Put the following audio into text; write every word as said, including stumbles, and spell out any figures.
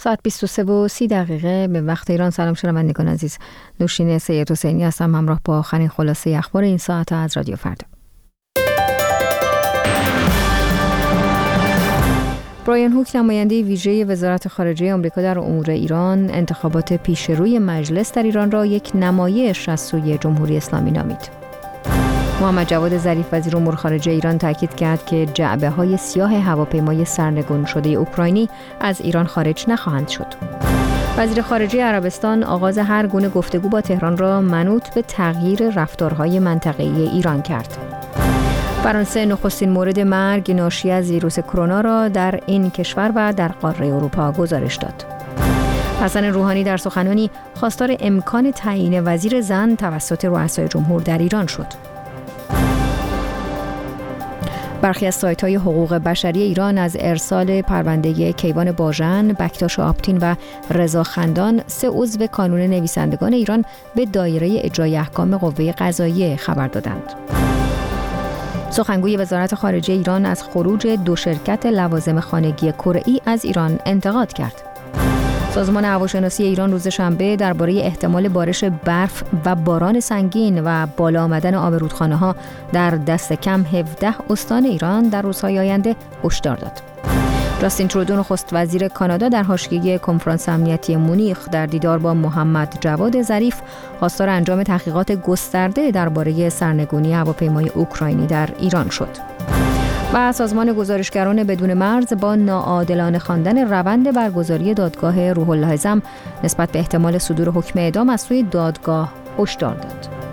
ساعت بیست و سه و سی دقیقه به وقت ایران. سلام شنوندگان عزیز، نوشین سید حسینی هستم، همراه با آخرین خلاصه اخبار این ساعت از رادیو فردا. برایان هوک، نماینده ویژه وزارت خارجه آمریکا در امور ایران، انتخابات پیش روی مجلس در ایران را یک نمایش از سوی جمهوری اسلامی نامید. محمد جواد ظریف، وزیر امور خارجه ایران، تاکید کرد که جعبه‌های سیاه هواپیمای سرنگون شده اوکراینی از ایران خارج نخواهند شد. وزیر خارجه عربستان آغاز هر گونه گفتگو با تهران را منوط به تغییر رفتارهای منطقه‌ای ایران کرد. فرانسه نخستین مورد مرگ ناشی از ویروس کرونا را در این کشور و در قاره اروپا گزارش داد. حسن روحانی در سخنانی خواستار امکان تعیین وزیر زن توسط رؤسای جمهور در ایران شد. برخی از سایت‌های حقوق بشری ایران از ارسال پرونده کیوان باژن، بکتاش آپتین و رضا خندان، سه عضو کانون نویسندگان ایران، به دایره اجرای احکام قوه قضاییه خبر دادند. سخنگوی وزارت خارجه ایران از خروج دو شرکت لوازم خانگی کره‌ای از ایران انتقاد کرد. سازمان هواشناسی ایران روز شنبه درباره احتمال بارش برف و باران سنگین و بالا آمدن آب رودخانه‌ها در دست کم هفده استان ایران در روزهای آینده هشدار داد. جاستین ترودو، نخست وزیر کانادا، در حاشیه کنفرانس امنیتی مونیخ در دیدار با محمد جواد ظریف خواستار انجام تحقیقات گسترده درباره سرنگونی هواپیمای اوکراینی در ایران شد. و سازمان گزارشگران بدون مرز با ناعادلانه خواندن روند برگزاری دادگاه روح الله اعظم نسبت به احتمال صدور حکم اعدام از سوی دادگاه هشدار داد.